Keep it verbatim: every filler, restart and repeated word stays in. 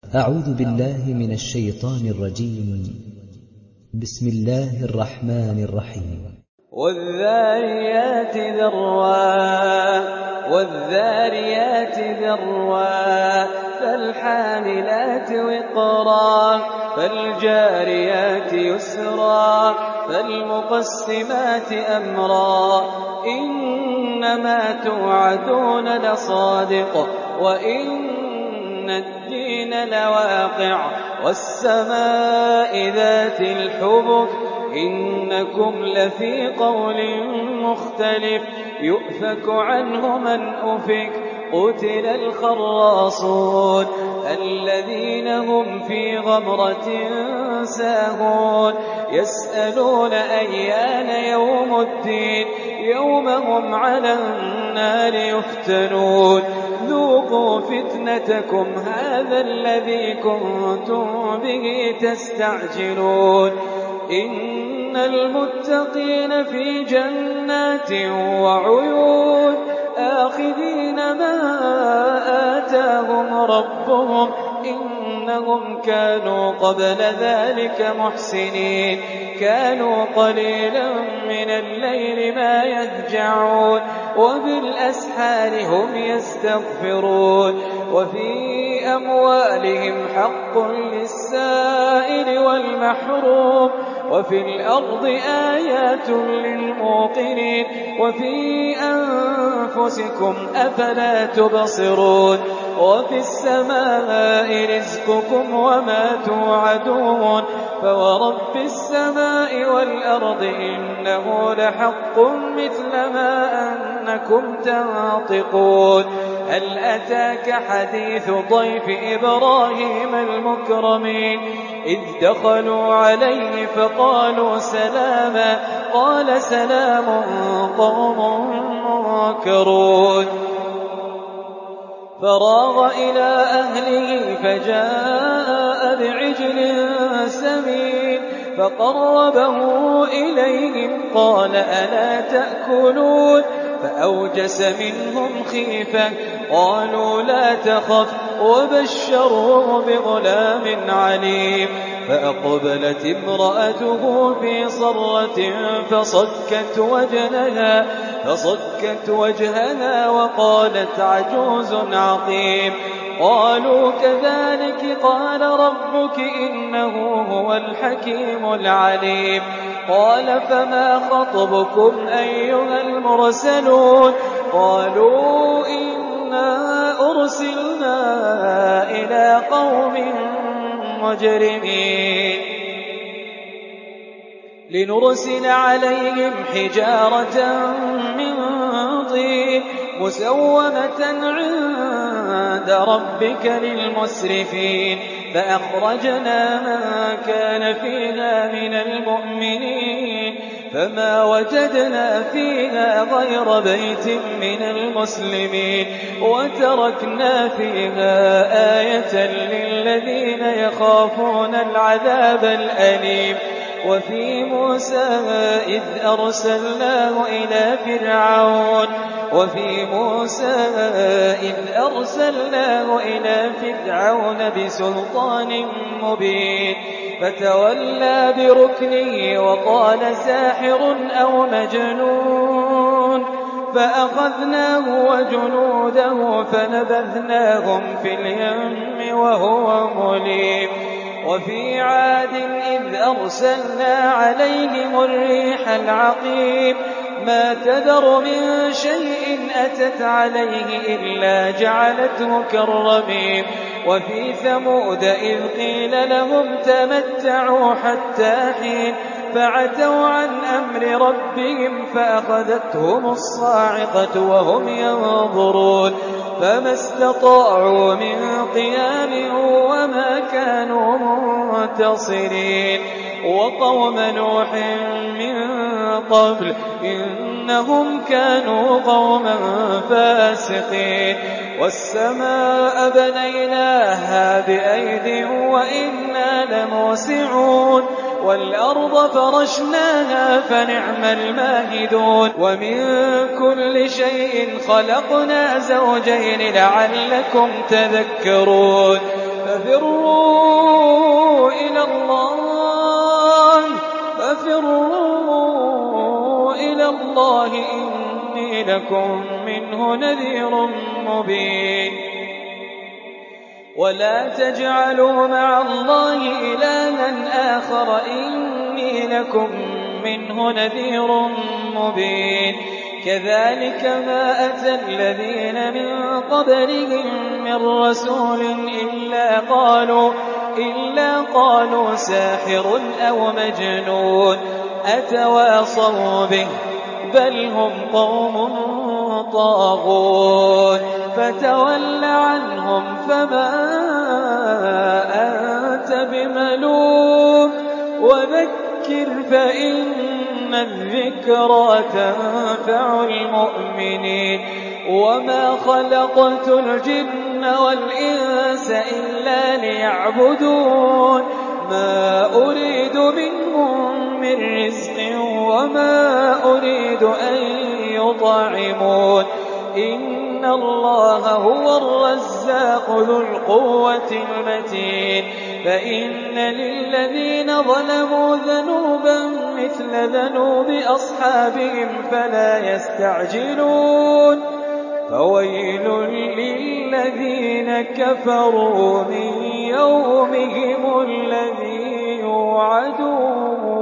أعوذ بالله من الشيطان الرجيم. بسم الله الرحمن الرحيم. والذاريات ذروا والذاريات ذروا فالحاملات وقرا فالجاريات يسرا فالمقسمات أمرا إنما توعدون لصادق وإن الدين لواقع والسماء ذات الحبك إنكم لفي قول مختلف يؤفك عنه من أفك قتل الخراصون الذين هم في غمرة ساهون يسألون أيان يوم الدين يوم هم على النار يفتنون ذوقوا فتنتكم هذا الذي كنتم به تستعجلون إن المتقين في جنات وعيون آخذين ما آتاهم ربهم إنهم كانوا قبل ذلك محسنين كانوا قليلا من الليل ما يهجعون وبالأسحار هم يستغفرون وفي أموالهم حق للسائل والمحروم وفي الأرض آيات للموقنين وفي أنفسكم أفلا تبصرون وفي السماء رزقكم وما توعدون فورب السماء والأرض إنه لحق مثل ما أنكم تنطقون هل أتاك حديث ضيف إبراهيم المكرمين إذ دخلوا عليه فقالوا سلاما قال سلام قوم منكرون فراغ إلى أهله فجاء بعجل سمين فقربه إليهم قال ألا تأكلون فأوجس منهم خيفة قالوا لا تخف وبشروه بغلام عليم فأقبلت امرأته في صرة فصكت وجهها فصكت وجهها وقالت عجوز عقيم قالوا كذلك قال ربك إنه هو الحكيم العليم قال فما خطبكم أيها المرسلون قالوا إنا أرسلنا إلى قوم مجرمين لنرسل عليهم حجارة من طين مسومة عند ربك للمسرفين فأخرجنا من كان فيها من المؤمنين فما وجدنا فيها غير بيت من المسلمين وتركنا فيها آية للذين يخافون العذاب الأليم وفي موسى إذ أرسلناه إلى فرعون وفي موسى إذ أرسلناه إلى فرعون بسلطان مبين فتولى بركنه وقال ساحر أو مجنون فأخذناه وجنوده فنبذناهم في اليم وهو مليم وفي عاد إذ أرسلنا عليهم الريح العقيم ما تذر من شيء أتت عليه إلا جعلته كالرميم وفي ثمود إذ قيل لهم تمتعوا حتى حين فعتوا عن أمر ربهم فأخذتهم الصاعقة وهم ينظرون فما استطاعوا من قيام وما كانوا منتصرين وقوم نوح من قبل إنهم كانوا قوما فاسقين والسماء بنيناها بأيد وإنا لموسعون والأرض فرشناها فنعم الماهدون ومن كل شيء خلقنا زوجين لعلكم تذكرون ففروا إلى الله ففروا إلى الله إني لكم منه نذير مبين ولا تجعلوا مع الله إلها آخر إني لكم منه نذير مبين كذلك ما أتى الذين من قبلهم من رسول إلا قالوا, إلا قالوا ساحر أو مجنون أتواصوا به بل هم قوم طاغون فتول عنهم فما أنت بملوم وذكر فإن الذكرى تنفع المؤمنين وما خلقت الجن والإنس إلا ليعبدون ما أريد منهم من رزق وما أريد أن يطعمون إن الله هو الرزاق ذو القوة المتين فإن للذين ظلموا ذنوبا مثل ذنوب أصحابهم فلا يستعجلون فويل للذين كفروا من يومهم الذي يوعدون